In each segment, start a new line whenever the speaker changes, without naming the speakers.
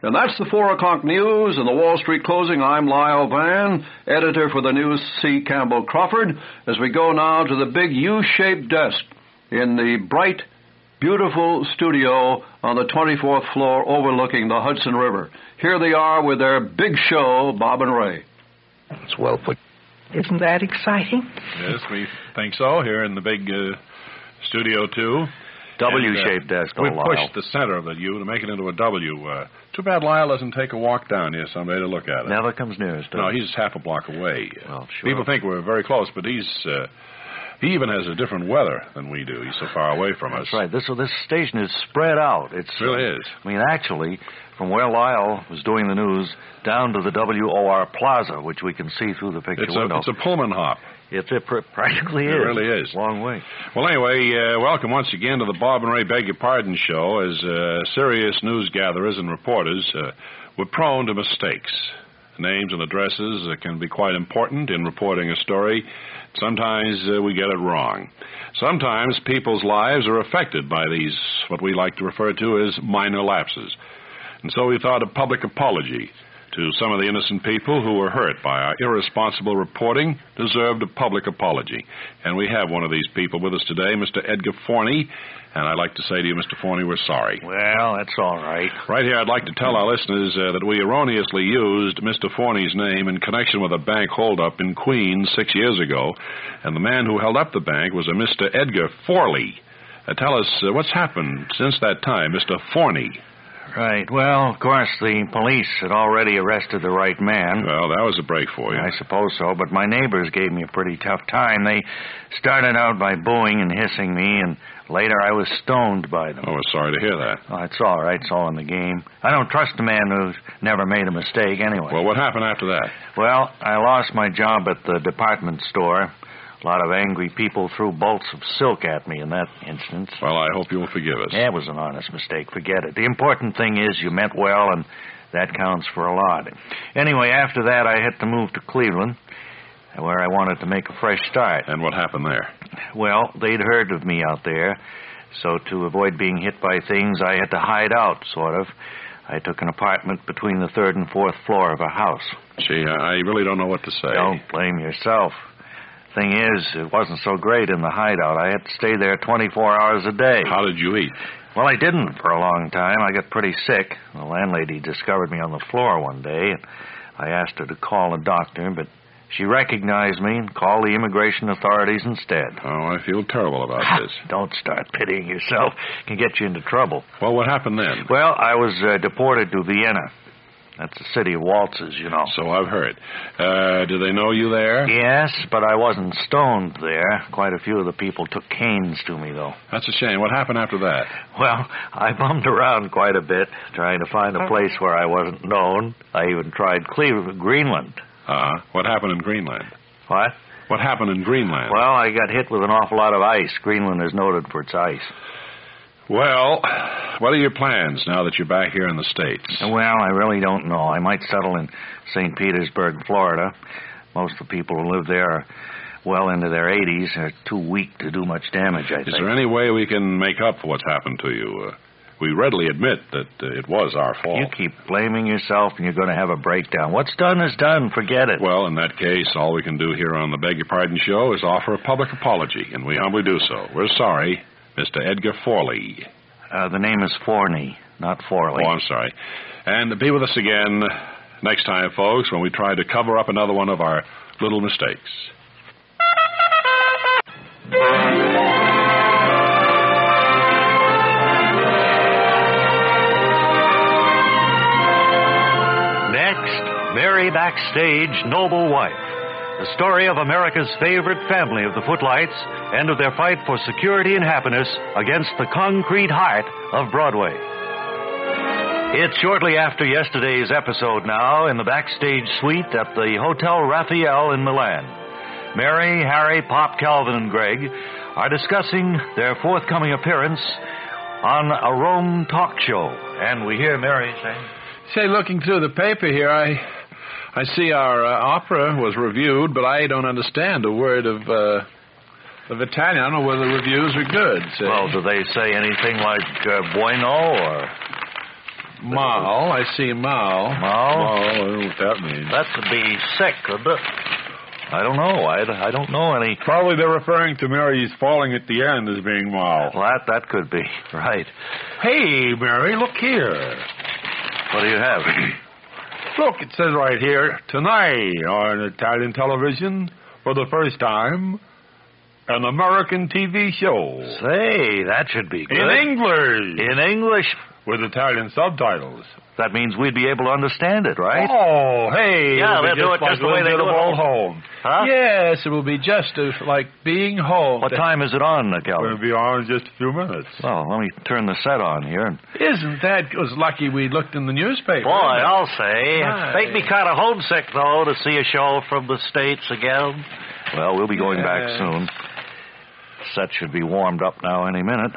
And that's the 4 o'clock news and the Wall Street closing. I'm Lyle Van, editor for the News, C. Campbell Crawford, as we go now to the big U-shaped desk in the bright, beautiful studio on the 24th floor overlooking the Hudson River. Here they are with their big show, Bob and Ray.
It's well put. Isn't that exciting?
Yes, we think so, here in the big Studio 2.
W-shaped desk,
we
Lyle.
pushed the center of the U to make it into a W. Too bad Lyle doesn't take a walk down here someday to look at it.
Never comes near us,
No, he's half a block away.
Well, sure.
People think we're very close, but he even has a different weather than we do. He's so far away from us.
That's right. This station is spread out. It
really is.
I mean, actually, from where Lyle was doing the news down to the WOR Plaza, which we can see through the picture window.
It's a Pullman hop.
It practically is.
It really is.
Long way.
Well, anyway, welcome once again to the Bob and Ray Beg Your Pardon show. As serious news gatherers and reporters, we're prone to mistakes. Names and addresses can be quite important in reporting a story. Sometimes we get it wrong. Sometimes people's lives are affected by these, what we like to refer to as minor lapses. And so we thought a public apology to some of the innocent people who were hurt by our irresponsible reporting deserved a public apology. And we have one of these people with us today, Mr. Edgar Forney. And I'd like to say to you, Mr. Forney, we're sorry.
Well, that's all right.
Right here, I'd like to tell our listeners that we erroneously used Mr. Forney's name in connection with a bank holdup in Queens 6 years ago. And the man who held up the bank was a Mr. Edgar Forley. Tell us what's happened since that time, Mr. Forney.
Right. Well, of course, the police had already arrested the right man.
Well, that was a break for you.
I suppose so, but my neighbors gave me a pretty tough time. They started out by booing and hissing me, and later I was stoned by them.
Oh, we're sorry to hear that.
Oh, it's all right. It's all in the game. I don't trust a man who's never made a mistake anyway.
Well, what happened after that?
Well, I lost my job at the department store. A lot of angry people threw bolts of silk at me in that instance.
Well, I hope you'll forgive us.
Yeah, it was an honest mistake. Forget it. The important thing is you meant well, and that counts for a lot. Anyway, after that, I had to move to Cleveland, where I wanted to make a fresh start.
And what happened there?
Well, they'd heard of me out there, so to avoid being hit by things, I had to hide out, sort of. I took an apartment between the 3rd and 4th floor of a house.
Gee, I really don't know what to say.
Don't blame yourself. Thing is, it wasn't so great in the hideout. I had to stay there 24 hours a day.
How did you eat?
Well, I didn't for a long time. I got pretty sick. The landlady discovered me on the floor one day, and I asked her to call a doctor, but she recognized me and called the immigration authorities instead.
Oh, I feel terrible about this.
Don't start pitying yourself. It can get you into trouble.
Well, what happened then?
Well, I was deported to Vienna. That's the city of waltzes, you know.
So I've heard. Do they know you there?
Yes, but I wasn't stoned there. Quite a few of the people took canes to me, though.
That's a shame. What happened after that?
Well, I bummed around quite a bit, trying to find a place where I wasn't known. I even tried Greenland.
What happened in Greenland?
What?
What happened in Greenland?
Well, I got hit with an awful lot of ice. Greenland is noted for its ice.
Well, what are your plans now that you're back here in the States?
Well, I really don't know. I might settle in St. Petersburg, Florida. Most of the people who live there are well into their 80s. They're too weak to do much damage, I think.
Is there any way we can make up for what's happened to you? We readily admit that it was our fault.
You keep blaming yourself and you're going to have a breakdown. What's done is done. Forget it.
Well, in that case, all we can do here on the Beg Your Pardon show is offer a public apology, and we humbly do so. We're sorry, Mr. Edgar Forley.
The name is Forney, not Forley.
Oh, I'm sorry. And be with us again next time, folks, when we try to cover up another one of our little mistakes.
Next, Mary Backstage, Noble Wife. The story of America's favorite family of the Footlights and of their fight for security and happiness against the concrete heart of Broadway. It's shortly after yesterday's episode now in the backstage suite at the Hotel Raphael in Milan. Mary, Harry, Pop, Calvin, and Greg are discussing their forthcoming appearance on a Rome talk show. And we hear Mary saying,
Say, looking through the paper here, I see our opera was reviewed, but I don't understand a word of Italian. I don't know whether the reviews are good.
Well, do they say anything like bueno or...
Mal. I see Mal.
Mal?
Mal, I don't know what that means.
That would be sick, couldn't it? I don't know. I don't know any.
Probably they're referring to Mary's falling at the end as being Mal.
Well, that could be. Right.
Hey, Mary, look here.
What do you have?
Look, it says right here, tonight on Italian television, for the first time, an American TV show.
Say, that should be good.
In English.
In English?
With Italian subtitles.
That means we'd be able to understand it, right?
Oh, hey.
Yeah, they'll do it just the way they do it
all home.
Huh?
Yes, it will be just like being home.
What time is it on, Calvin?
It'll be on in just a few minutes.
Well, let me turn the set on here.
Isn't that was lucky we looked in the newspaper?
Boy, I'll say.
Right.
Make me kind of homesick, though, to see a show from the States again.
Well, we'll be going back soon. Set should be warmed up now any minute.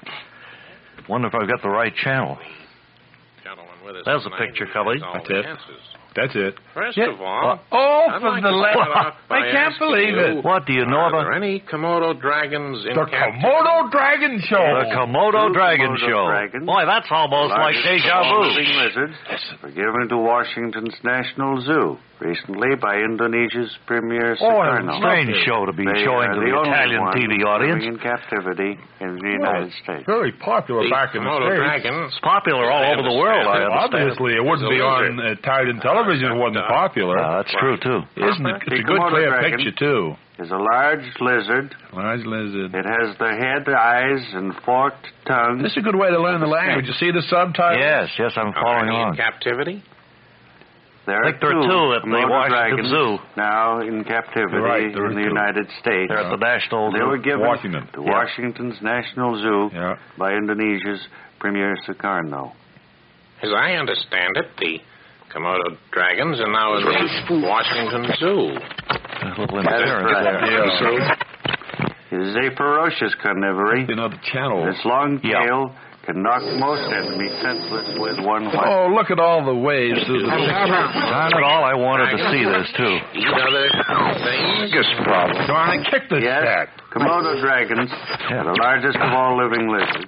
Wonder if I've got the right channel.
There's a picture, Cubby.
That's it. That's it.
First of all,
Oh,
I'd
for
like
the
to start off by
I can't
asking
believe
you,
it.
What do you know
are
about
there any Komodo dragons in
The
captivity?
Komodo Dragon Show.
the Komodo Dragon
Komodo
Show?
dragons,
Boy, that's almost like
largest
deja vu.
living lizards, were given to Washington's National Zoo recently by Indonesia's Premier Sukarno.
Strange show to be
They
showing
are
to the
only
Italian
ones
TV
living
audience.
in captivity in the United States.
Very popular
The
back in the
Komodo
States.
dragon.
It's popular all over the world, I understand.
Obviously, it wouldn't be on Italian television if it wasn't popular.
That's true, too.
Isn't it? It's
The
a good
Komodo
clear
dragon
picture, too.
Is a large lizard.
Large lizard.
It has the head, eyes, and forked tongue.
This is a good way to learn the language. You see the subtitles?
Yes, I'm
Are
following
any in
along.
captivity?
There
I
are
think there are two at the
Komodo
Washington
dragons
Zoo.
now in captivity
Right, there are
in the
two.
United States.
They're at the National
They were
Zoo.
given
Washington.
to
Yeah.
Washington's National Zoo
Yeah.
by Indonesia's Premier Sukarno.
As I understand it, the Komodo dragons are now in the Washington Zoo.
A little
That is
interference
correct.
there.
Yeah.
It is a ferocious carnivory.
Another channel.
Its long
Yeah.
tail can knock most enemies senseless with one whack.
Oh, look at all the waves through the
Darn it all, I wanted to see this, too.
Eat other things.
biggest problem. Darn, I kicked this
Yes,
cat.
Komodo dragons are the largest of all living lizards.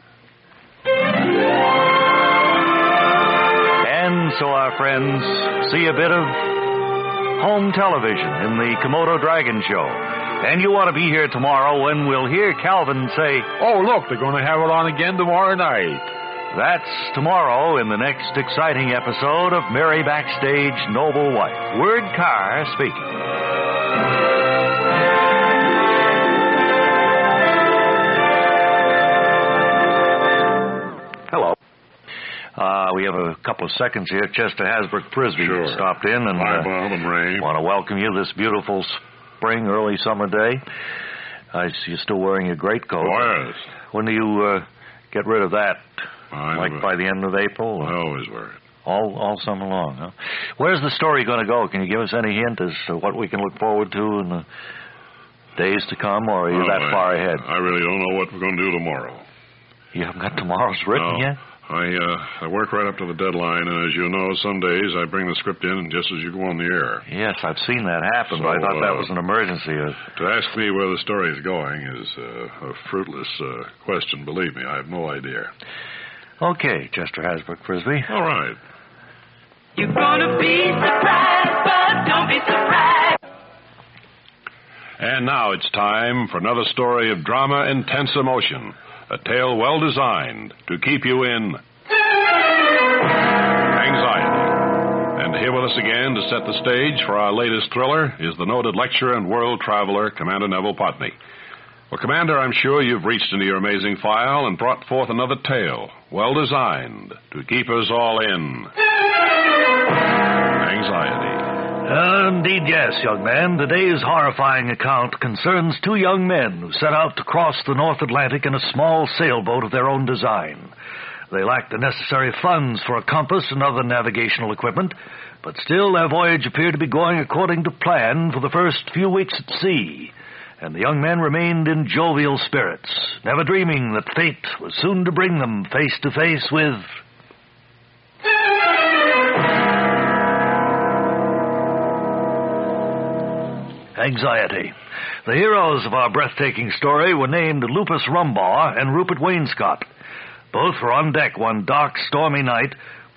And so, our friends, see a bit of home television in the Komodo Dragon Show. And you want to be here tomorrow when we'll hear Calvin say,
Oh, look, they're going to have it on again tomorrow night.
that's tomorrow in the next exciting episode of Mary Backstage Noble Wife. Word Carr speaking. Hello. We have a couple of seconds here. Chester Hasbrook Frisbee
Sure.
stopped in and
Hi, Bob and Ray.
want to welcome you this beautiful spring, early summer day. I see you're still wearing your greatcoat.
Oh, yes.
When do you get rid of that?
I
Like
never-
by the end of April?
I always wear it.
All summer long, huh? Where's the story going to go? Can you give us any hint as to what we can look forward to in the days to come, or are you that far ahead?
I really don't know what we're going to do tomorrow.
You haven't got tomorrow's written
No.
yet?
I work right up to the deadline, and as you know, some days I bring the script in just as you go on the air.
Yes, I've seen that happen, but I
So,
thought that was an emergency.
To ask me where the story is going is a fruitless question. Believe me, I have no idea.
Okay, Chester Hasbrook Frisbee.
All right.
You're gonna be surprised, but don't be surprised.
And now it's time for another story of drama, intense emotion. A tale well designed to keep you in anxiety. And here with us again to set the stage for our latest thriller is the noted lecturer and world traveler, Commander Neville Putney. Well, Commander, I'm sure you've reached into your amazing file and brought forth another tale, well designed to keep us all in anxiety.
Indeed, yes, young man. Today's horrifying account concerns two young men who set out to cross the North Atlantic in a small sailboat of their own design. They lacked the necessary funds for a compass and other navigational equipment, but still their voyage appeared to be going according to plan for the first few weeks at sea. And the young men remained in jovial spirits, never dreaming that fate was soon to bring them face to face with anxiety. The heroes of our breathtaking story were named Lupus Rumbaugh and Rupert Wainscott. Both were on deck one dark, stormy night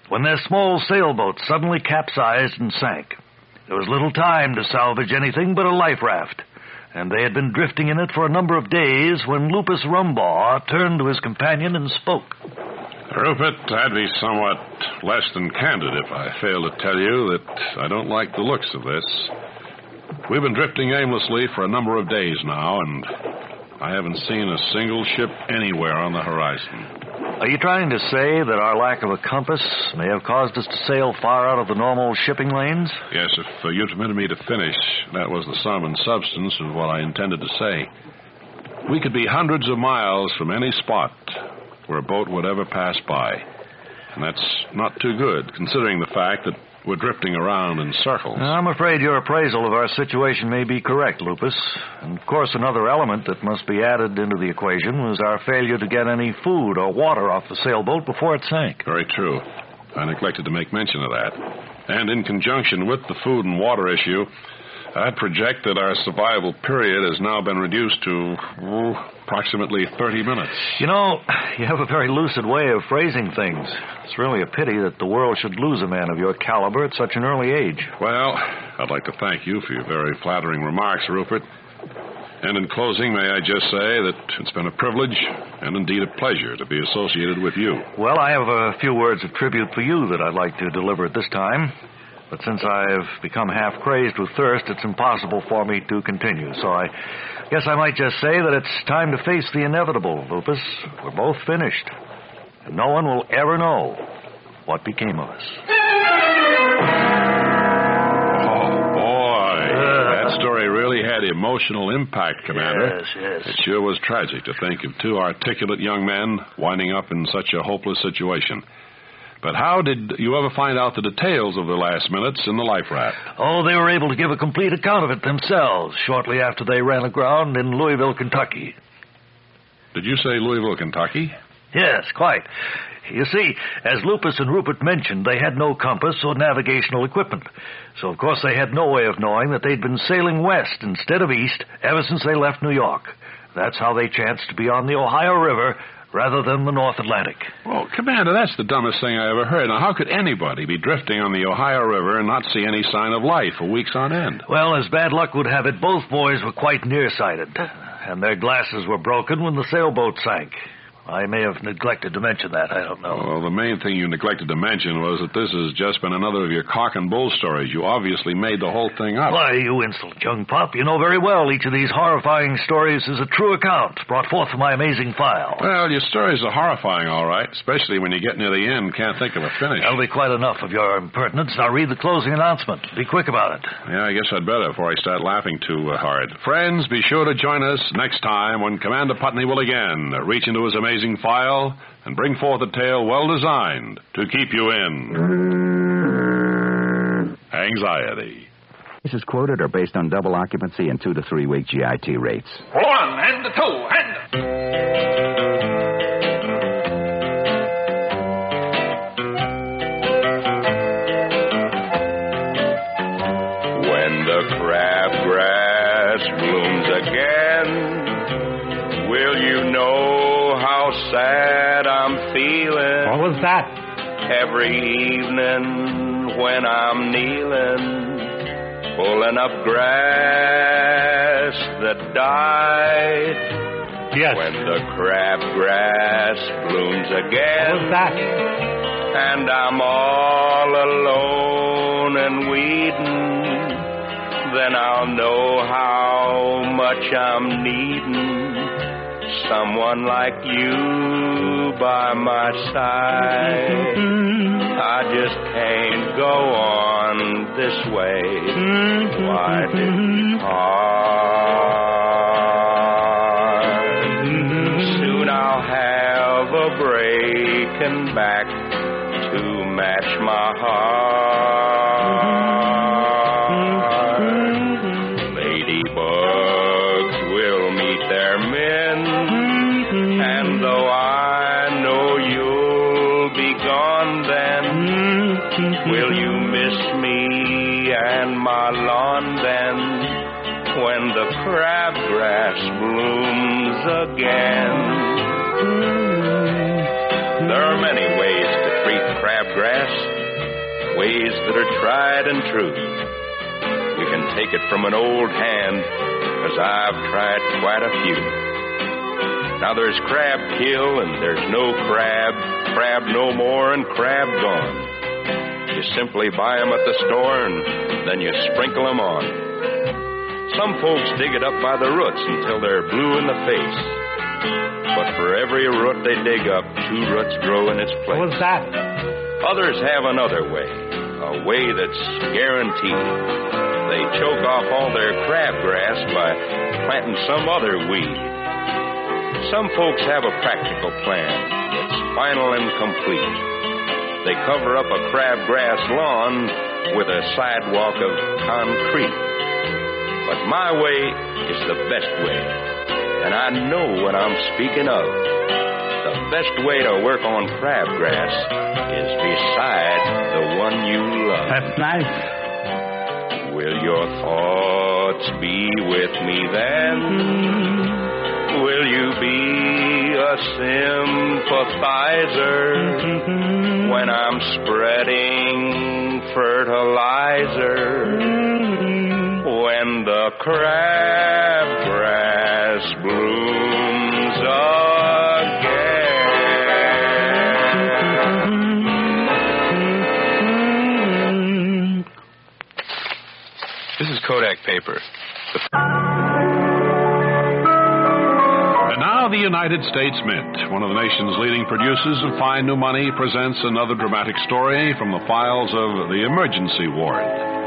when their small sailboat suddenly capsized and sank. There was little time to salvage anything but a life raft, and they had been drifting in it for a number of days when Lupus Rumbaugh turned to his companion and spoke.
Rupert, I'd be somewhat less than candid if I failed to tell you that I don't like the looks of this. We've been drifting aimlessly for a number of days now, and I haven't seen a single ship anywhere on the horizon.
Are you trying to say that our lack of a compass may have caused us to sail far out of the normal shipping lanes?
Yes, if you permitted me to finish, that was the sum and substance of what I intended to say. We could be hundreds of miles from any spot where a boat would ever pass by. And that's not too good, considering the fact that we're drifting around in circles.
I'm afraid your appraisal of our situation may be correct, Lupus. And, of course, another element that must be added into the equation was our failure to get any food or water off the sailboat before it sank.
Very true. I neglected to make mention of that. And in conjunction with the food and water issue, I'd project that our survival period has now been reduced to approximately 30 minutes.
You know, you have a very lucid way of phrasing things. It's really a pity that the world should lose a man of your caliber at such an early age.
Well, I'd like to thank you for your very flattering remarks, Rupert. And in closing, may I just say that it's been a privilege and indeed a pleasure to be associated with you.
Well, I have a few words of tribute for you that I'd like to deliver at this time. But since I've become half crazed with thirst, it's impossible for me to continue. So I guess I might just say that it's time to face the inevitable, Lupus. We're both finished. And no one will ever know what became of us.
Oh, boy. That story really had emotional impact, Commander.
Yes.
It sure was tragic to think of two articulate young men winding up in such a hopeless situation. But how did you ever find out the details of the last minutes in the life raft?
Oh, they were able to give a complete account of it themselves shortly after they ran aground in Louisville, Kentucky.
Did you say Louisville, Kentucky?
Yes, quite. You see, as Lupus and Rupert mentioned, they had no compass or navigational equipment. So, of course, they had no way of knowing that they'd been sailing west instead of east ever since they left New York. That's how they chanced to be on the Ohio River rather than the North Atlantic.
Well, Commander, that's the dumbest thing I ever heard. Now, how could anybody be drifting on the Ohio River and not see any sign of life for weeks on end?
Well, as bad luck would have it, both boys were quite nearsighted, and their glasses were broken when the sailboat sank. I may have neglected to mention that. I don't know.
Well, the main thing you neglected to mention was that this has just been another of your cock and bull stories. You obviously made the whole thing up.
Why, you insolent young pup. You know very well each of these horrifying stories is a true account brought forth from my amazing file.
Well, your stories are horrifying, all right, especially when you get near the end and can't think of a finish.
That'll be quite enough of your impertinence. Now read the closing announcement. Be quick about it.
Yeah, I guess I'd better before I start laughing too hard. Friends, be sure to join us next time when Commander Putney will again reach into his amazing file and bring forth a tale well designed to keep you in anxiety.
Cases quoted are based on double occupancy and 2 to 3 week GIT rates.
1 and 2 and...
When the crabgrass blooms again, will you know how sad I'm feeling?
What was that?
Every evening when I'm kneeling, pulling up grass that died.
Yes.
When the crabgrass blooms again.
What was that?
And I'm all alone and weeding, then I'll know how much I'm needing someone like you by my side. I just can't go on this way. Why did we part? Soon I'll have a breaking back to match my heart. Ladybugs will meet their men, and though I know you'll be gone then, will you miss me and my lawn then, when the crabgrass blooms again? There are many ways to treat crabgrass. ways that are tried and true. You can take it from an old hand, 'cause I've tried quite a few. Now there's crab kill and there's no crab, crab no more and crab gone. You simply buy 'em at the store and then you sprinkle 'em on. Some folks dig it up by the roots until they're blue in the face. But for every root they dig up, 2 roots grow in its place.
What's that?
Others have another way, a way that's guaranteed. They choke off all their crabgrass by planting some other weed. Some folks have a practical plan that's final and complete. They cover up a crabgrass lawn with a sidewalk of concrete. But my way is the best way, and I know what I'm speaking of. The best way to work on crabgrass is beside the one you love.
That's nice.
Will your thoughts be with me then? Will you be a sympathizer when I'm spreading fertilizer? When the crabgrass blooms again.
This is Kodak paper. And now the United States Mint, one of the nation's leading producers of fine new money, presents another dramatic story from the files of the emergency ward.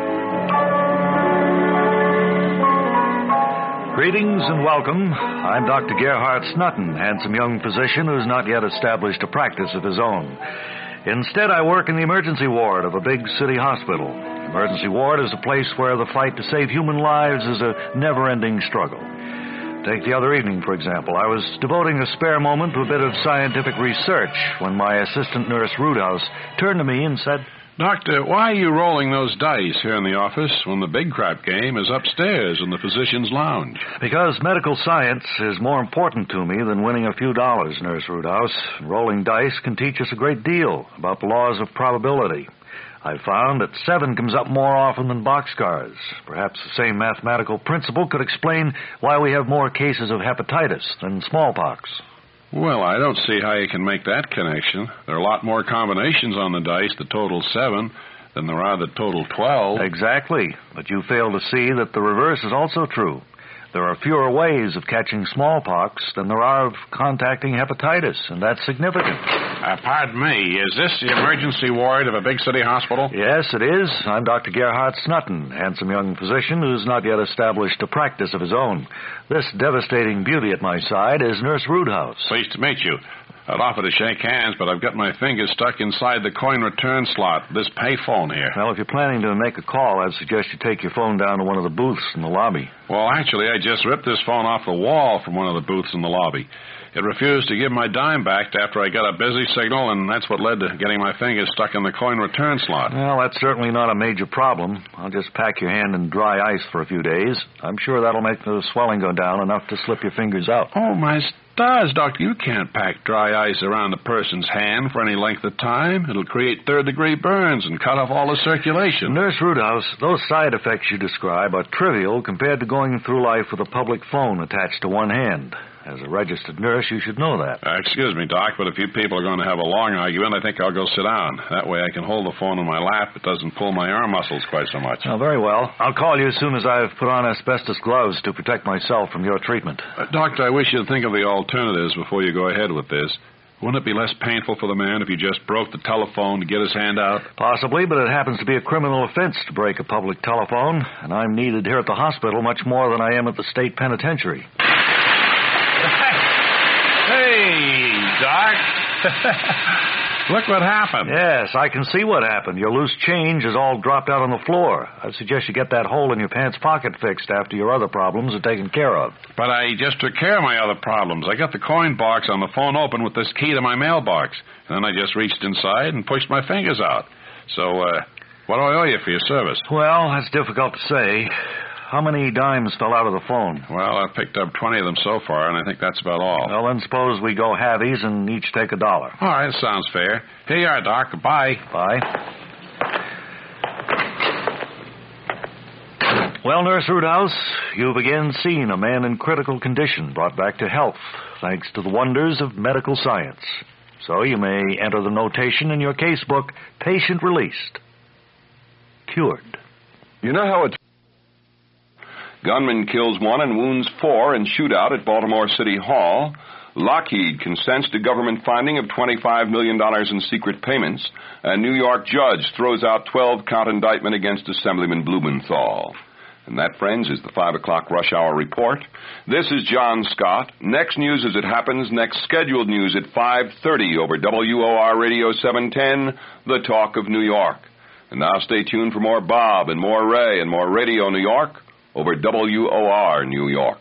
Greetings and welcome. I'm Dr. Gerhard Snutton, handsome young physician who's not yet established a practice of his own. Instead, I work in the emergency ward of a big city hospital. The emergency ward is a place where the fight to save human lives is a never-ending struggle. Take the other evening, for example. I was devoting a spare moment to a bit of scientific research when my assistant nurse, Roodhouse, turned to me and said,
Doctor, why are you rolling those dice here in the office when the big crap game is upstairs in the physician's lounge?
Because medical science is more important to me than winning a few dollars, Nurse Roodhouse. Rolling dice can teach us a great deal about the laws of probability. I found that 7 comes up more often than boxcars. Perhaps the same mathematical principle could explain why we have more cases of hepatitis than smallpox.
Well, I don't see how you can make that connection. There are a lot more combinations on the dice that total 7 than there are that total 12.
Exactly. But you fail to see that the reverse is also true. There are fewer ways of catching smallpox than there are of contacting hepatitis, and that's significant.
Pardon me, is this the emergency ward of a big city hospital?
Yes, it is. I'm Dr. Gerhard Snutton, handsome young physician who's not yet established a practice of his own. This devastating beauty at my side is Nurse Roodhouse.
Pleased to meet you. I'd offer to shake hands, but I've got my fingers stuck inside the coin return slot, this pay phone here.
Well, if you're planning to make a call, I'd suggest you take your phone down to one of the booths in the lobby.
Well, actually, I just ripped this phone off the wall from one of the booths in the lobby. It refused to give my dime back after I got a busy signal, and that's what led to getting my fingers stuck in the coin return slot.
Well, that's certainly not a major problem. I'll just pack your hand in dry ice for a few days. I'm sure that'll make the swelling go down enough to slip your fingers out.
Oh, my stars, Doctor, you can't pack dry ice around a person's hand for any length of time. It'll create third-degree burns and cut off all the circulation.
Nurse Roodhouse, those side effects you describe are trivial compared to going through life with a public phone attached to one hand. As a registered nurse, you should know that.
Excuse me, Doc, but if you people are going to have a long argument, I think I'll go sit down. That way I can hold the phone in my lap. It doesn't pull my arm muscles quite so much.
Oh, very well. I'll call you as soon as I've put on asbestos gloves to protect myself from your treatment.
Doctor, I wish you'd think of the alternatives before you go ahead with this. Wouldn't it be less painful for the man if you just broke the telephone to get his hand out?
Possibly, but it happens to be a criminal offense to break a public telephone, and I'm needed here at the hospital much more than I am at the state penitentiary.
Hey, Doc. Look what happened.
Yes, I can see what happened. Your loose change is all dropped out on the floor. I suggest you get that hole in your pants pocket fixed after your other problems are taken care of.
But I just took care of my other problems. I got the coin box on the phone open with this key to my mailbox. And then I just reached inside and pushed my fingers out. So, what do I owe you for your service?
Well, that's difficult to say. How many dimes fell out of the phone?
Well, I've picked up 20 of them so far, and I think that's about all.
Well, then suppose we go halvies and each take $1.
All right, sounds fair. Here you are, Doc. Bye.
Bye. Well, Nurse Roothouse, you've again seen a man in critical condition brought back to health, thanks to the wonders of medical science. So you may enter the notation in your case book, patient released. Cured.
You know how it's... Gunman kills 1 and wounds 4 in shootout at Baltimore City Hall. Lockheed consents to government finding of $25 million in secret payments. A New York judge throws out 12-count indictment against Assemblyman Blumenthal. And that, friends, is the 5 o'clock rush hour report. This is John Scott. Next news as it happens, next scheduled news at 5:30 over WOR Radio 710, The Talk of New York. And now stay tuned for more Bob and more Ray and more Radio New York over WOR New York.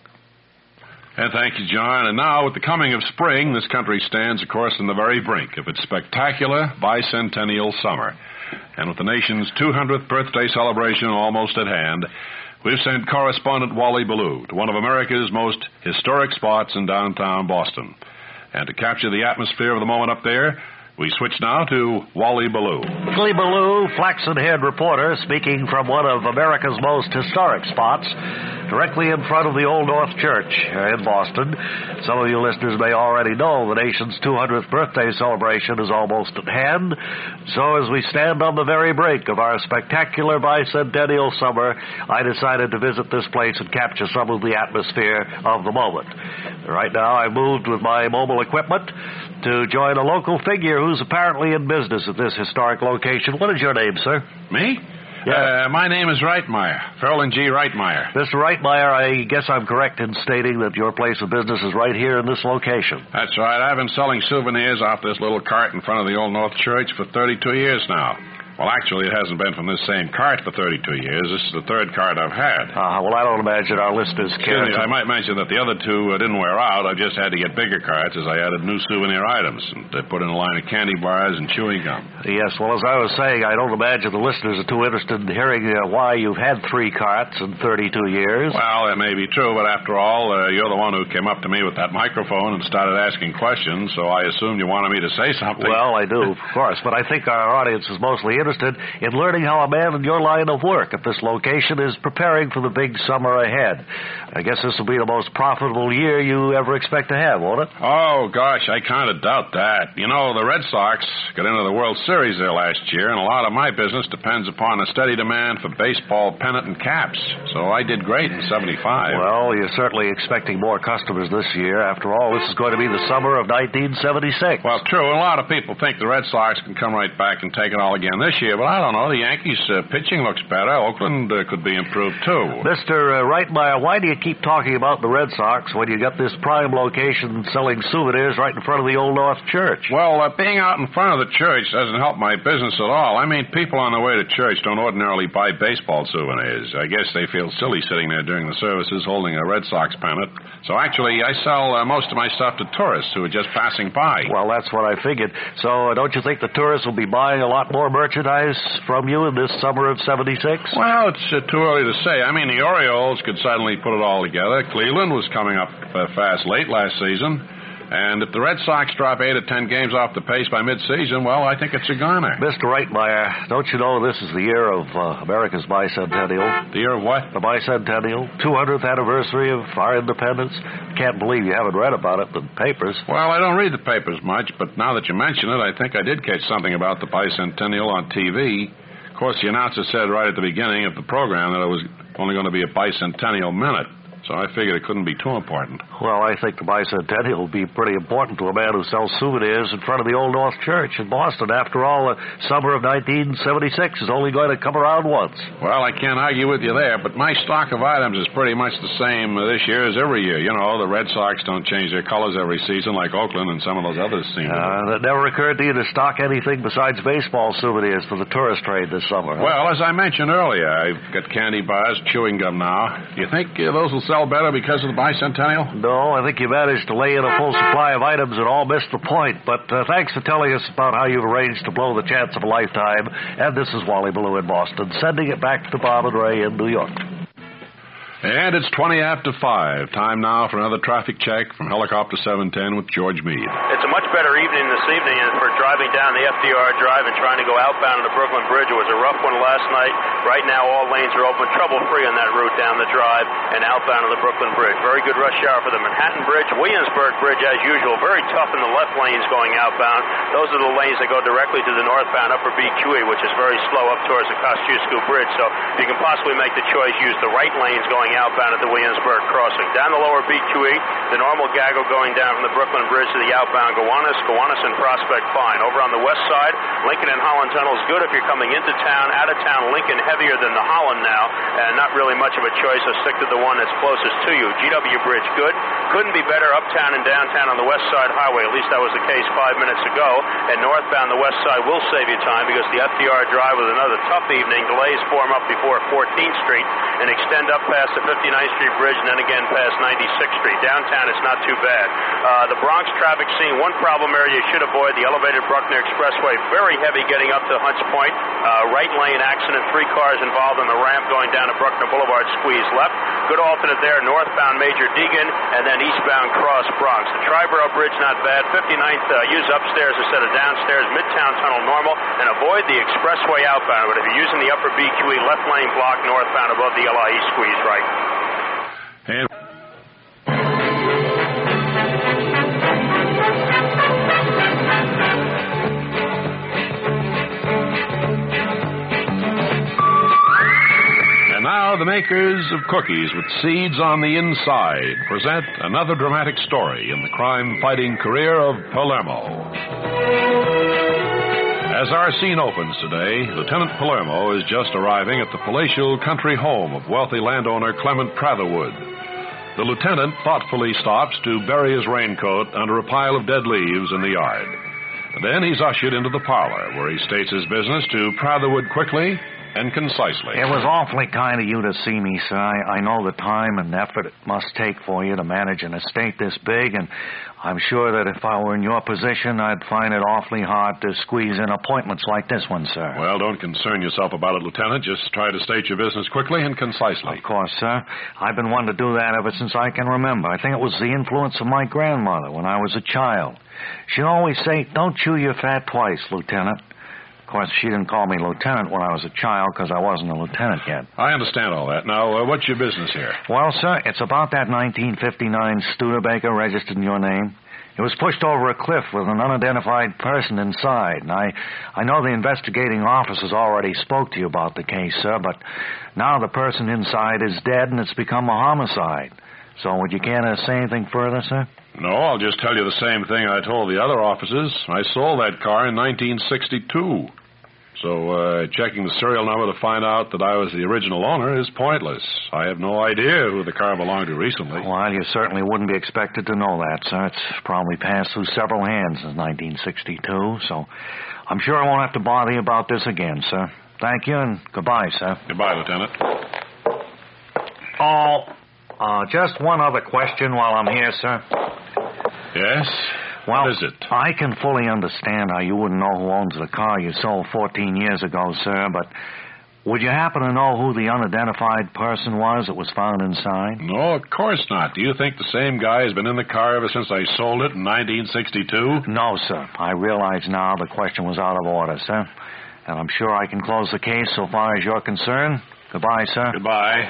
And thank you, John. And now, with the coming of spring, this country stands, of course, on the very brink of its spectacular bicentennial summer. And with the nation's 200th birthday celebration almost at hand, we've sent correspondent Wally Ballou to one of America's most historic spots in downtown Boston. And to capture the atmosphere of the moment up there, we switch now to Wally Ballou.
Wally Ballou, flaxen-haired reporter, speaking from one of America's most historic spots, directly in front of the Old North Church here in Boston. Some of you listeners may already know the nation's 200th birthday celebration is almost at hand. So as we stand on the very brink of our spectacular bicentennial summer, I decided to visit this place and capture some of the atmosphere of the moment. Right now, I moved with my mobile equipment to join a local figure who's apparently in business at this historic location. What is your name, sir?
Me?
Yeah.
My name is Reitmeyer, Ferlin G. Reitmeyer.
Mr. Reitmeyer, I guess I'm correct in stating that your place of business is right here in this location.
That's right. I've been selling souvenirs off this little cart in front of the Old North Church for 32 years now. Well, actually, it hasn't been from this same cart for 32 years. This is the third cart I've had.
Well, I don't imagine our listeners care.
I might mention that the other two didn't wear out. I just had to get bigger carts as I added new souvenir items. And they put in a line of candy bars and chewing gum.
Yes, well, as I was saying, I don't imagine the listeners are too interested in hearing why you've had 3 carts in 32 years.
Well, that may be true, but after all, you're the one who came up to me with that microphone and started asking questions, so I assumed you wanted me to say something.
Well, I do, of course, but I think our audience is mostly interested in learning how a man in your line of work at this location is preparing for the big summer ahead. I guess this will be the most profitable year you ever expect to have, won't it?
Oh, gosh, I kind of doubt that. You know, the Red Sox got into the World Series there last year, and a lot of my business depends upon a steady demand for baseball pennant and caps. So I did great in 75.
Well, you're certainly expecting more customers this year. After all, this is going to be the summer of 1976.
Well, true. A lot of people think the Red Sox can come right back and take it all again this year, but I don't know. The Yankees' pitching looks better. Oakland could be improved, too.
Mr. Reitmeyer, why do you keep talking about the Red Sox when you got this prime location selling souvenirs right in front of the Old North Church?
Well, being out in front of the church doesn't help my business at all. I mean, people on their way to church don't ordinarily buy baseball souvenirs. I guess they feel silly sitting there during the services holding a Red Sox pennant. So actually, I sell most of my stuff to tourists who are just passing by.
Well, that's what I figured. So don't you think the tourists will be buying a lot more merchandise from you in this summer of 76?
Well, it's too early to say. I mean, the Orioles could suddenly put it all together. Cleveland was coming up fast late last season. And if the Red Sox drop 8 or 10 games off the pace by mid-season, well, I think it's a goner.
Mr. Reitmeyer, don't you know this is the year of America's bicentennial?
The year of what?
The bicentennial, 200th anniversary of our independence. Can't believe you haven't read about it in the papers.
Well, I don't read the papers much, but now that you mention it, I think I did catch something about the bicentennial on TV. Of course, the announcer said right at the beginning of the program that it was only going to be a bicentennial minute. So I figured it couldn't be too important.
Well, I think the bicentennial will be pretty important to a man who sells souvenirs in front of the Old North Church in Boston. After all, the summer of 1976 is only going to come around once.
Well, I can't argue with you there, but my stock of items is pretty much the same this year as every year. You know, the Red Sox don't change their colors every season like Oakland and some of those others seem to.
That never occurred to you to stock anything besides baseball souvenirs for the tourist trade this summer, huh?
Well, as I mentioned earlier, I've got candy bars, chewing gum now. Do you think those will sell better because of the bicentennial?
No, I think you managed to lay in a full supply of items and all missed the point. But thanks for telling us about how you've arranged to blow the chance of a lifetime. And this is Wally Ballou in Boston, sending it back to Bob and Ray in New York.
And it's 20 after 5. Time now for another traffic check from Helicopter 710 with George Meade.
It's a much better evening this evening for driving down the FDR Drive and trying to go outbound on the Brooklyn Bridge. It was a rough one last night. Right now, all lanes are open, trouble-free on that route down the drive and outbound on the Brooklyn Bridge. Very good rush hour for the Manhattan Bridge. Williamsburg Bridge, as usual, very tough in the left lanes going outbound. Those are the lanes that go directly to the northbound upper BQE, which is very slow up towards the Kosciuszko Bridge. So if you can possibly make the choice, use the right lanes going outbound at the Williamsburg crossing. Down the lower BQE, the normal gaggle going down from the Brooklyn Bridge to the outbound Gowanus and Prospect, fine. Over on the west side, Lincoln and Holland Tunnel is good if you're coming into town. Out of town, Lincoln heavier than the Holland now, and not really much of a choice, so stick to the one that's closest to you. GW Bridge, good. Couldn't be better uptown and downtown on the West Side Highway. At least that was the case 5 minutes ago. And northbound, the west side will save you time because the FDR Drive was another tough evening. Delays form up before 14th Street and extend up past the 59th Street Bridge and then again past 96th Street. Downtown, it's not too bad. The Bronx traffic scene, one problem area you should avoid, the elevated Bruckner Expressway, very heavy getting up to Hunts Point. Right lane accident, 3 cars involved on the ramp going down to Bruckner Boulevard, squeeze left. Good alternate there, northbound Major Deegan, and then eastbound Cross Bronx. The Triborough Bridge, not bad. 59th, use upstairs instead of downstairs. Midtown Tunnel, normal. And avoid the expressway outbound. But if you're using the upper BQE, left lane block northbound above the LIE, squeeze right.
And now the makers of cookies with seeds on the inside present another dramatic story in the crime-fighting career of Palermo. As our scene opens today, Lieutenant Palermo is just arriving at the palatial country home of wealthy landowner Clement Pratherwood. The lieutenant thoughtfully stops to bury his raincoat under a pile of dead leaves in the yard. And then he's ushered into the parlor, where he states his business to Pratherwood quickly and concisely.
It was awfully kind of you to see me, sir. I know the time and effort it must take for you to manage an estate this big, and I'm sure that if I were in your position, I'd find it awfully hard to squeeze in appointments like this one, sir.
Well, don't concern yourself about it, Lieutenant. Just try to state your business quickly and concisely.
Of course, sir. I've been wanting to do that ever since I can remember. I think it was the influence of my grandmother when I was a child. She'd always say, "Don't chew your fat twice, Lieutenant." Of course, she didn't call me lieutenant when I was a child because I wasn't a lieutenant yet.
I understand all that. Now, what's your business here?
Well, sir, it's about that 1959 Studebaker registered in your name. It was pushed over a cliff with an unidentified person inside. And I know the investigating officers already spoke to you about the case, sir, but now the person inside is dead and it's become a homicide. So would you care to say anything further, sir?
No, I'll just tell you the same thing I told the other officers. I sold that car in 1962. So checking the serial number to find out that I was the original owner is pointless. I have no idea who the car belonged to recently.
Well, you certainly wouldn't be expected to know that, sir. It's probably passed through several hands since 1962, so I'm sure I won't have to bother you about this again, sir. Thank you, and goodbye, sir.
Goodbye, Lieutenant.
Just one other question while I'm here, sir.
Yes?
Well,
what is it?
I can fully understand how you wouldn't know who owns the car you sold 14 years ago, sir, but would you happen to know who the unidentified person was that was found inside?
No, of course not. Do you think the same guy has been in the car ever since I sold it in 1962?
No, sir. I realize now the question was out of order, sir. And I'm sure I can close the case so far as you're concerned. Goodbye, sir.
Goodbye.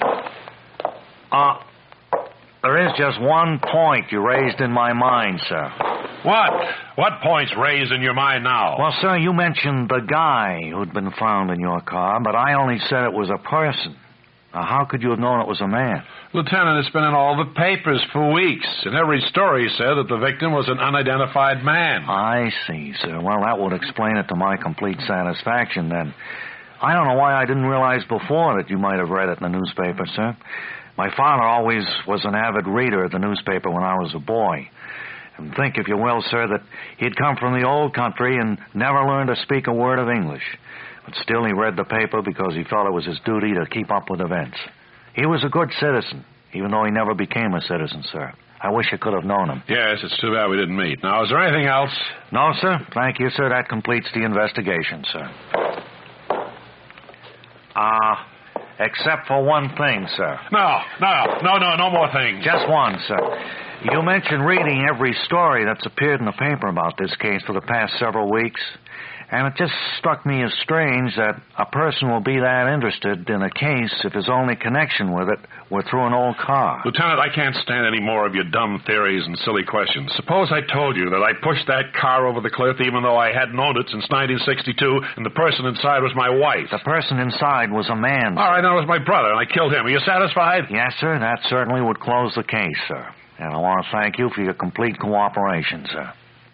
There is just one point you raised in my mind, sir.
What? What point's raised in your mind now?
Well, sir, you mentioned the guy who'd been found in your car, but I only said it was a person. Now, how could you have known it was a man?
Lieutenant, it's been in all the papers for weeks, and every story said that the victim was an unidentified man.
I see, sir. Well, that would explain it to my complete satisfaction, then. I don't know why I didn't realize before that you might have read it in the newspaper, sir. My father always was an avid reader of the newspaper when I was a boy. And think, if you will, sir, that he'd come from the old country and never learned to speak a word of English. But still he read the paper because he felt it was his duty to keep up with events. He was a good citizen, even though he never became a citizen, sir. I wish I could have known him.
Yes, it's too bad we didn't meet. Now, is there anything else?
No, sir. Thank you, sir. That completes the investigation, sir. Except for one thing, sir.
No more things.
Just one, sir. You mentioned reading every story that's appeared in the paper about this case for the past several weeks. And it just struck me as strange that a person will be that interested in a case if his only connection with it were through an old car.
Lieutenant, I can't stand any more of your dumb theories and silly questions. Suppose I told you that I pushed that car over the cliff even though I hadn't owned it since 1962 and the person inside was my wife.
The person inside was a man.
All right, that was my brother, and I killed him. Are you satisfied?
Yes, sir. That certainly would close the case, sir. And I want to thank you for your complete cooperation, sir.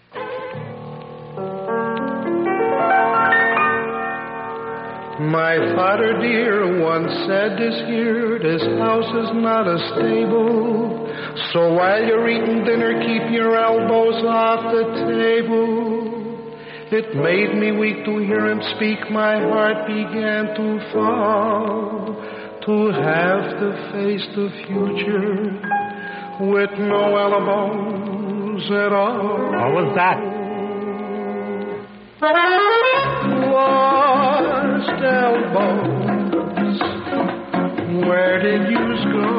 My father dear once said this house is not a stable. So while you're eating dinner, keep your elbows off the table. It made me weak to hear him speak. My heart began to fall. To have to face the future with no elbows at all.
What was that?
Lost elbows, where did yous go?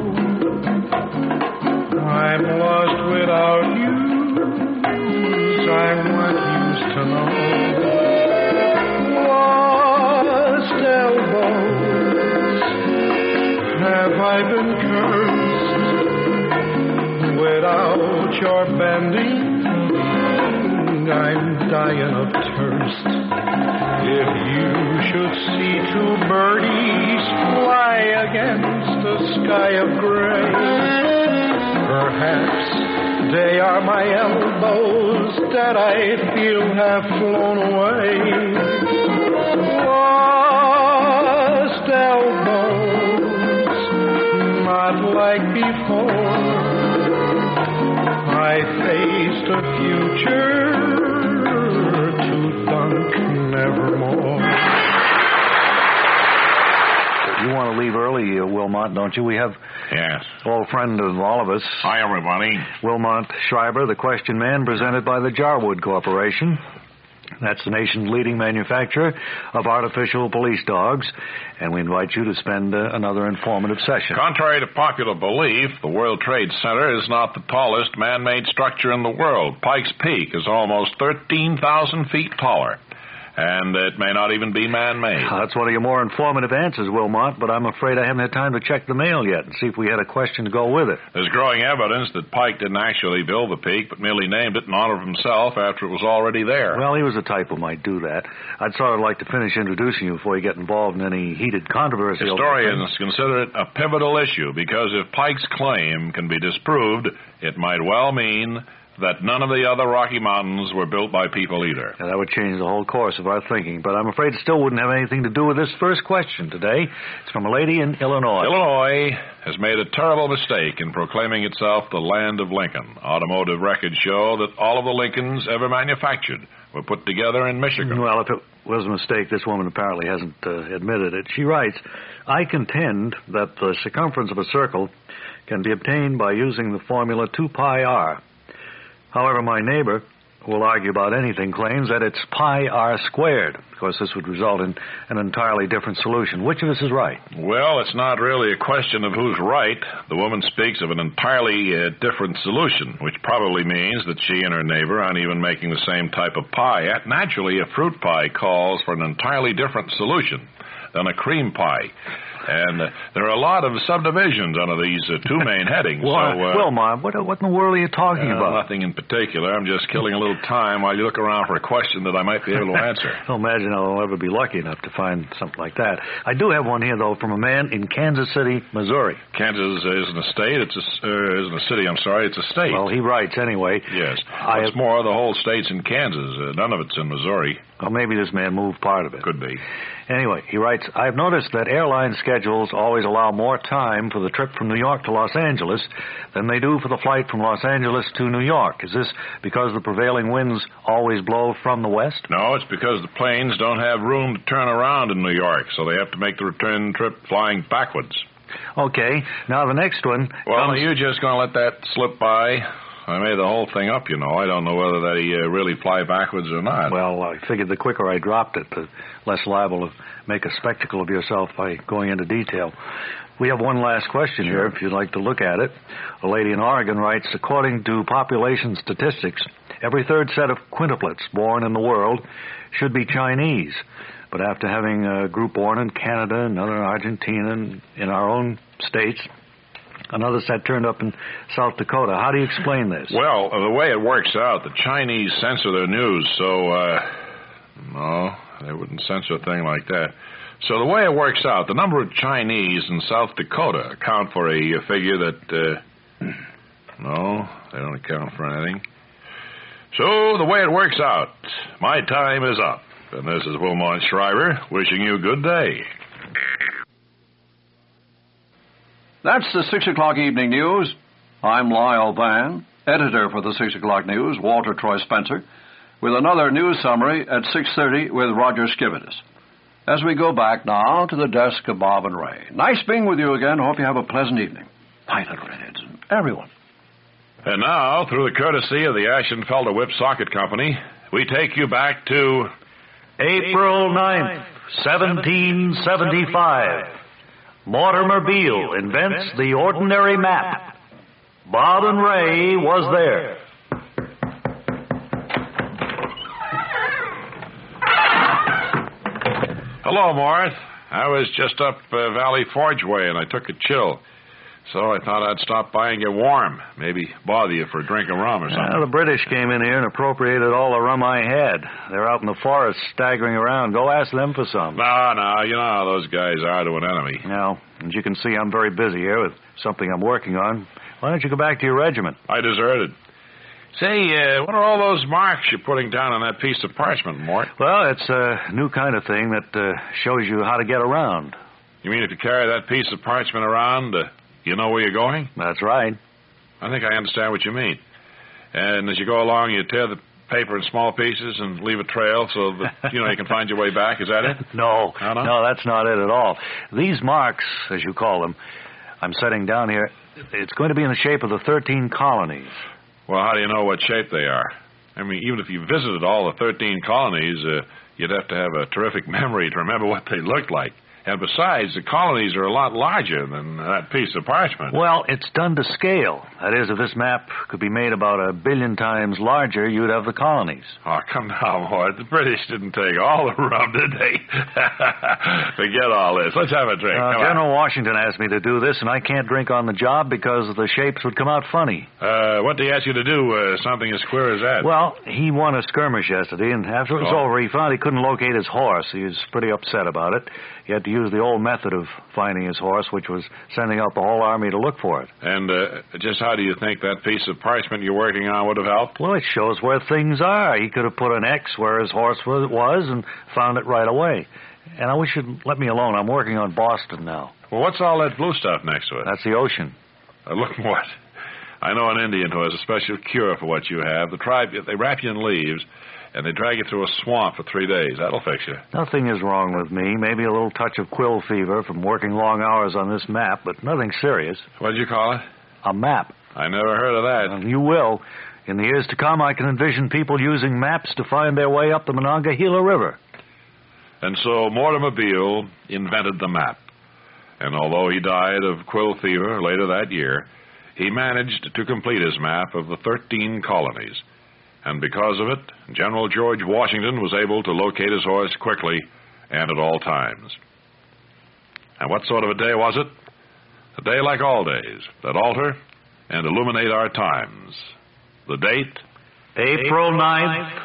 I'm lost without yous, I want yous to know. Lost elbows, have I been cursed? Without your bending, I'm dying of thirst. If you should see two birdies fly against the sky of gray, perhaps they are my elbows that I feel have flown away. Lost elbows, not like before. I face the future to dunk nevermore.
You want to leave early, Wilmot, don't you? We have
Yes.
old friend of all of us.
Hi, everybody.
Wilmot Schreiber, the question man, presented by the Jarwood Corporation. That's the nation's leading manufacturer of artificial police dogs, and we invite you to spend another informative session.
Contrary to popular belief, the World Trade Center is not the tallest man-made structure in the world. Pikes Peak is almost 13,000 feet taller, and it may not even be man-made.
That's one of your more informative answers, Wilmot, but I'm afraid I haven't had time to check the mail yet and see if we had a question to go with it.
There's growing evidence that Pike didn't actually build the peak, but merely named it in honor of himself after it was already there.
Well, he was the type who might do that. I'd sort of like to finish introducing you before you get involved in any heated controversy.
Historians consider it a pivotal issue because if Pike's claim can be disproved, it might well mean that none of the other Rocky Mountains were built by people either.
Now, that would change the whole course of our thinking, but I'm afraid it still wouldn't have anything to do with this first question today. It's from a lady in Illinois.
Illinois has made a terrible mistake in proclaiming itself the land of Lincoln. Automotive records show that all of the Lincolns ever manufactured were put together in Michigan.
Well, if it was a mistake, this woman apparently hasn't admitted it. She writes, I contend that the circumference of a circle can be obtained by using the formula 2 pi r. However, my neighbor, who will argue about anything, claims that it's pi r squared. Of course, this would result in an entirely different solution. Which of us is right?
Well, it's not really a question of who's right. The woman speaks of an entirely different solution, which probably means that she and her neighbor aren't even making the same type of pie. Naturally, a fruit pie calls for an entirely different solution than a cream pie. And there are a lot of subdivisions under these two main headings.
Wilmot, what in the world are you talking about?
Nothing in particular. I'm just killing a little time while you look around for a question that I might be able to answer.
I don't imagine I'll ever be lucky enough to find something like that. I do have one here, though, from a man in Kansas City, Missouri.
Kansas isn't a state. Isn't a city, I'm sorry. It's a state.
Well, he writes anyway.
Yes. What's more, the whole state's in Kansas. None of it's in Missouri.
Well, maybe this man moved part of it.
Could be.
Anyway, he writes, I've noticed that airline schedules always allow more time for the trip from New York to Los Angeles than they do for the flight from Los Angeles to New York. Is this because the prevailing winds always blow from the west?
No, it's because the planes don't have room to turn around in New York, so they have to make the return trip flying backwards.
Okay, now the next one...
Well, are you just going to let that slip by? I made the whole thing up, you know. I don't know whether they really fly backwards or not.
Well, I figured the quicker I dropped it, the less liable to make a spectacle of yourself by going into detail. We have one last question here, if you'd like to look at it. A lady in Oregon writes, according to population statistics, every third set of quintuplets born in the world should be Chinese. But after having a group born in Canada, another in Argentina, and in our own states, another set turned up in South Dakota. How do you explain this?
Well, the way it works out, the Chinese censor their news, so, no, they wouldn't censor a thing like that. So the way it works out, the number of Chinese in South Dakota account for a figure that, no, they don't account for anything. So the way it works out, my time is up. And this is Wilmot Schreiber wishing you good day.
That's the 6 o'clock evening news. I'm Lyle Van, editor for the 6 o'clock news, Walter Troy Spencer, with another news summary at 6:30 with Roger Skivitis. As we go back now to the desk of Bob and Ray. Nice being with you again. Hope you have a pleasant evening. Night, little redheads, and everyone.
And now, through the courtesy of the Ashenfelder Whip Socket Company, we take you back to
April 9th, 1775. Mortimer Beale invents the ordinary map. Bob and Ray was there.
Hello, Mort. I was just up Valley Forge way, and I took a chill. So I thought I'd stop by and get warm. Maybe bother you for a drink of rum or something.
The British came in here and appropriated all the rum I had. They're out in the forest staggering around. Go ask them for some.
No, you know how those guys are to an enemy.
Now, as you can see, I'm very busy here with something I'm working on. Why don't you go back to your regiment?
I deserted. Say, what are all those marks you're putting down on that piece of parchment, Mort?
Well, it's a new kind of thing that shows you how to get around.
You mean if you carry that piece of parchment around, you know where you're going?
That's right.
I think I understand what you mean. And as you go along, you tear the paper in small pieces and leave a trail so that, you can find your way back. Is that it?
No, that's not it at all. These marks, as you call them, I'm setting down here, it's going to be in the shape of the 13 colonies.
Well, how do you know what shape they are? I mean, even if you visited all the 13 colonies, you'd have to have a terrific memory to remember what they looked like. And besides, the colonies are a lot larger than that piece of parchment.
Well, it's done to scale. That is, if this map could be made about 1 billion times larger, you'd have the colonies.
Oh, come now, Mort. The British didn't take all the rum, did they? Forget all this. Let's have a drink.
General Washington asked me to do this, and I can't drink on the job because the shapes would come out funny.
What did he ask you to do? Something as queer as that?
Well, he won a skirmish yesterday, and after it was over, he found he couldn't locate his horse. He was pretty upset about it. He had to use the old method of finding his horse, which was sending out the whole army to look for it.
And just how do you think that piece of parchment you're working on would have helped?
Well, it shows where things are. He could have put an X where his horse was and found it right away. And I wish you'd let me alone. I'm working on Boston now.
Well, what's all that blue stuff next to it?
That's the ocean.
Look, what? I know an Indian who has a special cure for what you have. The tribe, they wrap you in leaves, and they drag you through a swamp for 3 days. That'll fix you.
Nothing is wrong with me. Maybe a little touch of quill fever from working long hours on this map, but nothing serious.
What did you call it?
A map.
I never heard of that.
You will. In the years to come, I can envision people using maps to find their way up the Monongahela River.
And so Mortimer Beale invented the map. And although he died of quill fever later that year, he managed to complete his map of the 13 colonies. And because of it, General George Washington was able to locate his horse quickly and at all times. And what sort of a day was it? A day like all days, that alter and illuminate our times. The date?
April 9th,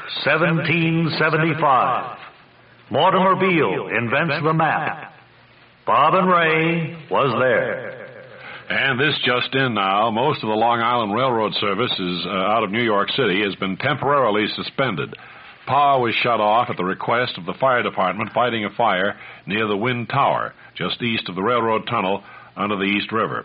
1775. Mortimer Beale invents the map. Bob and Ray was there.
And this just in now, most of the Long Island Railroad service out of New York City has been temporarily suspended. Power was shut off at the request of the fire department fighting a fire near the Wind Tower, just east of the railroad tunnel under the East River.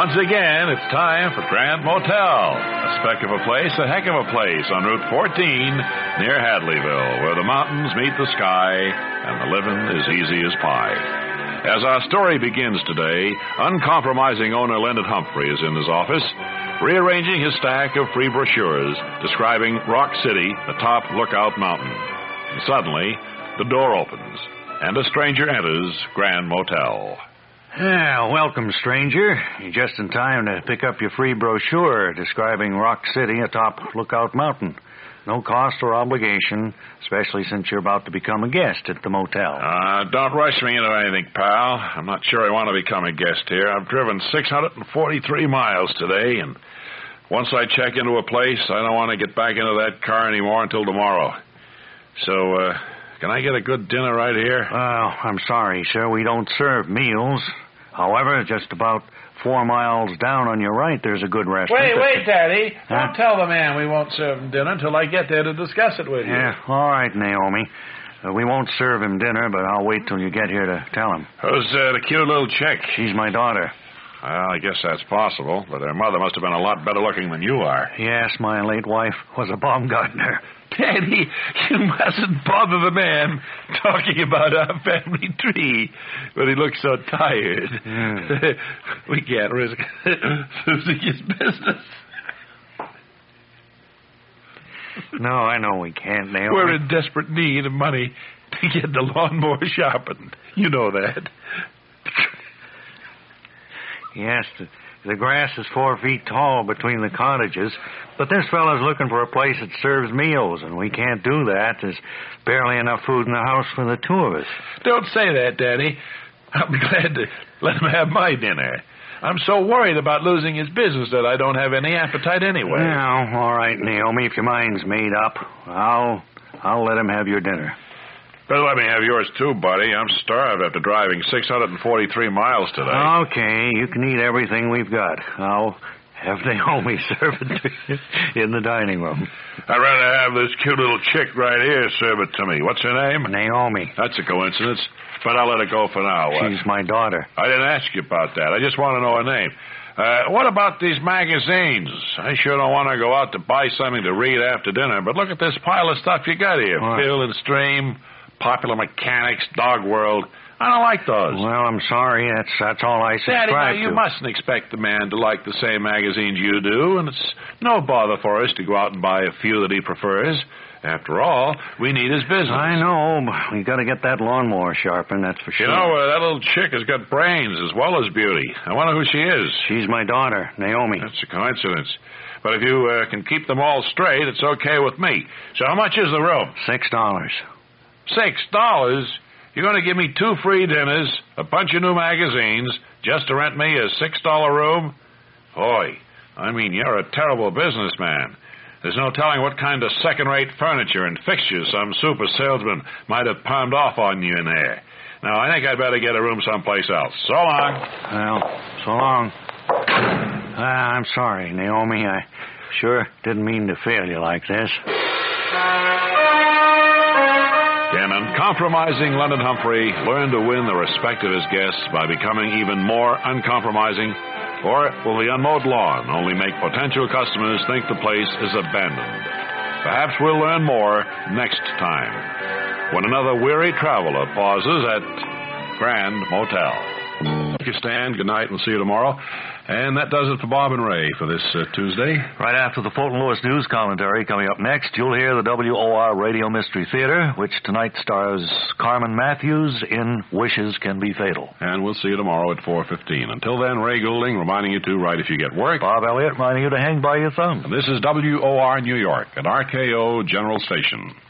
once again, it's time for Grand Motel. A speck of a place, a heck of a place on Route 14 near Hadleyville, where the mountains meet the sky and the living is easy as pie. As our story begins today, uncompromising owner Leonard Humphrey is in his office, rearranging his stack of free brochures describing Rock City atop Lookout Mountain. And suddenly, the door opens, and a stranger enters Grand Motel.
Welcome, stranger. You're just in time to pick up your free brochure describing Rock City atop Lookout Mountain. No cost or obligation, especially since you're about to become a guest at the motel.
Don't rush me into anything, pal. I'm not sure I want to become a guest here. I've driven 643 miles today, and once I check into a place, I don't want to get back into that car anymore until tomorrow. So, can I get a good dinner right here?
I'm sorry, sir. We don't serve meals. However, just about 4 miles down on your right, there's a good restaurant.
Wait, Daddy. Don't tell the man we won't serve him dinner until I get there to discuss it with you.
Yeah, all right, Naomi. We won't serve him dinner, but I'll wait till you get here to tell him.
Who's the cute little chick?
She's my daughter.
Well, I guess that's possible, but her mother must have been a lot better looking than you are.
Yes, my late wife was a Baumgartner.
Daddy, you mustn't bother the man talking about our family tree when he looks so tired. We can't risk losing his business.
No, I know we can't, Naomi.
We're in desperate need of money to get the lawnmower sharpened. You know that.
Yes, the grass is 4 feet tall between the cottages, but this fellow's looking for a place that serves meals, and we can't do that. There's barely enough food in the house for the two of us.
Don't say that, Daddy. I'll be glad to let him have my dinner. I'm so worried about losing his business that I don't have any appetite anyway.
Well, all right, Naomi, if your mind's made up, I'll let him have your dinner.
But let me have yours too, buddy. I'm starved after driving 643 miles today.
Okay, you can eat everything we've got. I'll have Naomi serve it to you in the dining room.
I'd rather have this cute little chick right here serve it to me. What's her name?
Naomi.
That's a coincidence, but I'll let it go for now.
She's my daughter.
I didn't ask you about that. I just want to know her name. What about these magazines? I sure don't want to go out to buy something to read after dinner, but look at this pile of stuff you got here.
What?
Field and Stream, Popular Mechanics, Dog World. I don't like those.
Well, I'm sorry. That's all I subscribe
Daddy,
to.
you mustn't expect the man to like the same magazines you do, and it's no bother for us to go out and buy a few that he prefers. After all, we need his business.
I know, but we got to get that lawnmower sharpened, that's for sure.
You know, that little chick has got brains as well as beauty. I wonder who she is.
She's my daughter, Naomi.
That's a coincidence. But if you can keep them all straight, it's okay with me. So how much is the room?
$6.
$6? You're going to give me 2 free dinners, a bunch of new magazines, just to rent me a $6 room? Boy, I mean, you're a terrible businessman. There's no telling what kind of second-rate furniture and fixtures some super salesman might have palmed off on you in there. Now, I think I'd better get a room someplace else. So long.
Well, so long. I'm sorry, Naomi. I sure didn't mean to fail you like this.
Can uncompromising Leonard Humphrey learn to win the respect of his guests by becoming even more uncompromising? Or will the unmowed lawn only make potential customers think the place is abandoned? Perhaps we'll learn more next time, when another weary traveler pauses at Grand Motel. Thank you, Stan. Good night, and see you tomorrow. And that does it for Bob and Ray for this Tuesday.
Right after the Fulton Lewis News Commentary coming up next, you'll hear the WOR Radio Mystery Theater, which tonight stars Carmen Matthews in Wishes Can Be Fatal.
And we'll see you tomorrow at 4:15. Until then, Ray Goulding reminding you to write if you get work.
Bob Elliott reminding you to hang by your thumb.
And this is WOR New York, an RKO General Station.